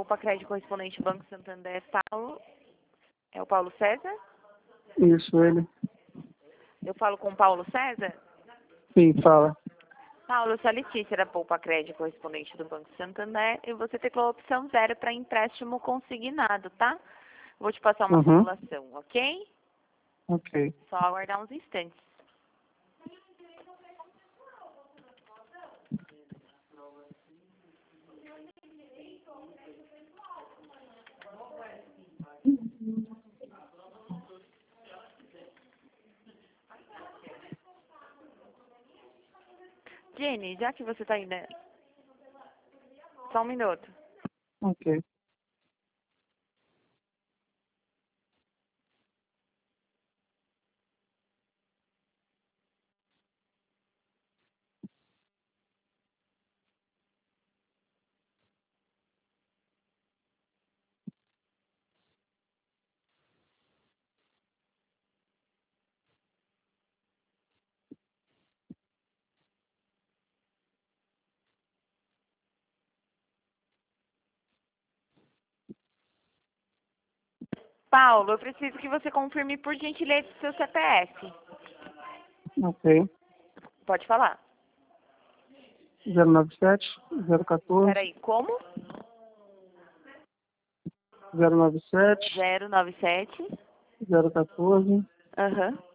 Poupa Crédito correspondente Banco Santander, Paulo. É o Paulo César? Isso, ele. Eu falo com o Paulo César? Sim, fala. Paulo, eu sou a Letícia da Poupa Crédito correspondente do Banco Santander e você teclou a opção 0 para empréstimo consignado, tá? Vou te passar uma simulação, ok? Ok. Só aguardar uns instantes. Jenny, já que você está aí, né? Só um minuto. Ok. Paulo, eu preciso que você confirme por gentileza o seu CPF. Ok. Pode falar. 097, 014, Peraí, como? 097, 097. 014, Aham.